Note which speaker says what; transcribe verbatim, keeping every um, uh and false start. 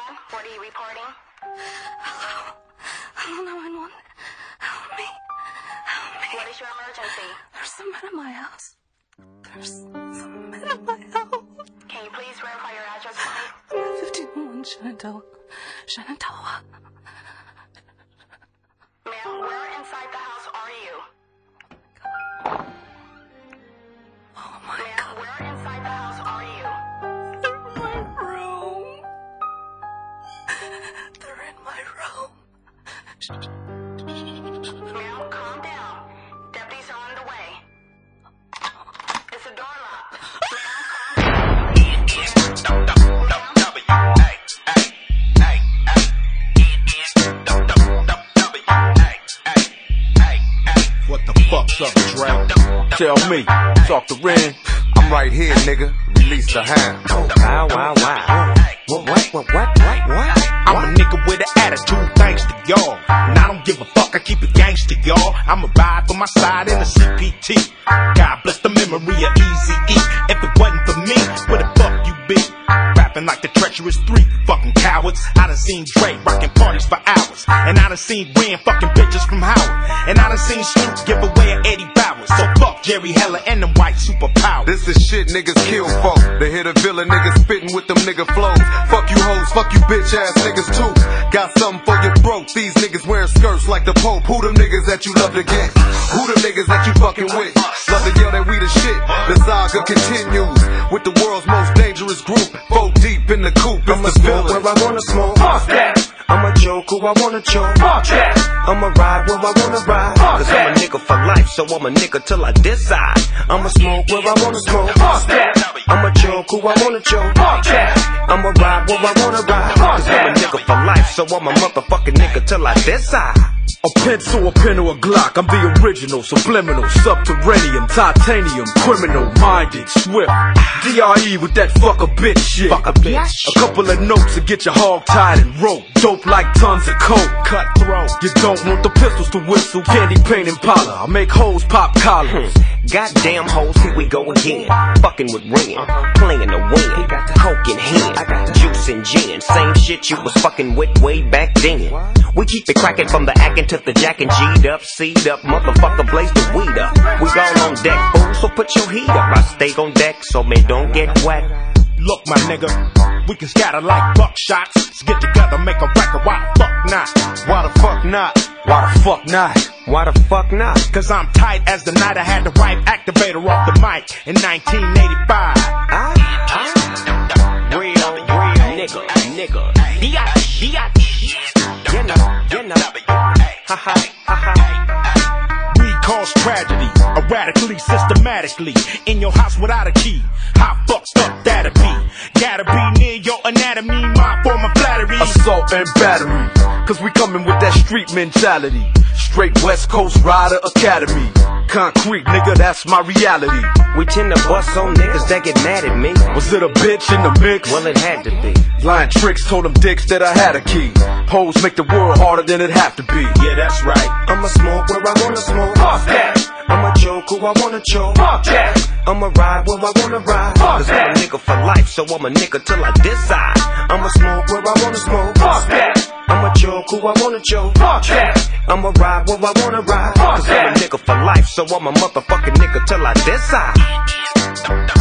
Speaker 1: What are you reporting?
Speaker 2: Hello. Hello, nine one one. Help me. Help me.
Speaker 1: What is your emergency?
Speaker 2: There's some men in my house. There's some men in my house.
Speaker 1: Can you please verify your address, please?
Speaker 2: I'm at fifteen oh one Shenandoah. Shenandoah.
Speaker 1: Ma'am, where inside the house are you?
Speaker 2: Oh my
Speaker 1: Ma'am,
Speaker 2: God.
Speaker 1: where inside the house are you?
Speaker 2: They're in my room. They're in my room.
Speaker 1: Ma'am, calm down. Deputies are on the way. Is the door locked? Ma'am, calm down.
Speaker 3: What the fuck's up, Dre? Tell me, talk to Ren.
Speaker 4: I'm right here, nigga. Release the hand.
Speaker 5: Wow, wow, wow. What, what, what, what, what, what?
Speaker 3: I'm a nigga with an attitude, thanks to y'all. And I don't give a fuck, I keep it gangster, y'all. I'ma ride for my side in the C P T. God bless the memory of Eazy-E. If it wasn't for me, where the fuck you be? Rapping like the treacherous three, fucking cowards. I done seen Dre rocking parties for hours. And I done seen Ren fucking bitches from Howard. And I done seen Snoop give away a Eddie Bowers. So fuck Jerry Heller and them white superpowers.
Speaker 4: This is shit niggas kill folk. They hit a villain niggas spitting with them nigga flows. Fuck you hoes, fuck you bitch ass niggas too. Got something for your throat. These niggas wearing skirts like the Pope. Who them niggas that you love to get? Who them niggas that you fucking with? Love to yell that we the shit. The saga continues with the world's most dangerous group. Four deep in the coop. It's
Speaker 5: I'ma
Speaker 4: the
Speaker 5: smoke
Speaker 4: villain.
Speaker 5: where I wanna smoke. Fuck that. I'ma joke who I wanna choke. Fuck that. I'ma ride where I wanna ride. Cause I'm a nigga for life, so I'm a nigga till I decide. I'ma smoke where I wanna smoke. Fuck that. I'ma choke who I wanna choke. Fuck that. I'ma ride where I wanna ride. Cause I'm a nigga for life, so I'm a motherfucking nigga till I decide.
Speaker 3: A pencil, a pen, or a Glock. I'm the original, subliminal, subterranean, titanium, criminal, minded, swift. D R E with that fuck a bitch shit.
Speaker 5: Fuck a bitch.
Speaker 3: A couple of notes to get your hog tied and rope. Dope like tons of coke. Cutthroat. You don't want the pistols to whistle. Candy paint Impala. I make hoes pop collars.
Speaker 5: Goddamn hoes, here we go again. Fucking with Ren, playing the win. Coke in hand, juice and gin. Same shit you was fucking with way back then. We keep it cracking from the acting to the jacking. G'd up, C'd up, motherfucker blaze the weed up. We all on deck, fool, so put your heat up. I stay on deck, so man don't get wet.
Speaker 3: Look, my nigga, we can scatter like buckshots. Let's get together, make a record. Why the fuck not?
Speaker 4: Why the fuck not?
Speaker 3: Why the fuck not?
Speaker 5: Why the fuck not?
Speaker 3: Cause I'm tight as the night I had the right activator off the mic in nineteen eighty-five.
Speaker 5: I, I, real, real nigga, nigga. D-I-T, D-I-T. You know, you know. Ha ha, ha ha.
Speaker 3: We cause tragedy, erratically, systematically. In your house without a key. How fucked up that'll be? Gotta be near your anatomy, my form of flattery. Assault and battery, cause we coming with that street mentality. Straight West Coast Rider Academy. Concrete, nigga, that's my reality.
Speaker 5: We tend to bust on niggas that get mad at me.
Speaker 3: Was it a bitch in the mix?
Speaker 5: Well, it had to be.
Speaker 3: Lying tricks told them dicks that I had a key. Hoes make the world harder than it have to be. Yeah, that's right.
Speaker 5: I'ma smoke where I wanna smoke. Fuck that. I'ma choke who I wanna choke. Fuck that. I'ma ride where I wanna ride. Fuck Cause I'm a nigga for life, so I'm a nigga till I decide. I'ma smoke where I wanna smoke. Fuck that. I'ma choke who I wanna choke. Fuck that. I'ma ride where I wanna ride. Cause I'm a nigga for life, so I'm a motherfucking nigga till I decide.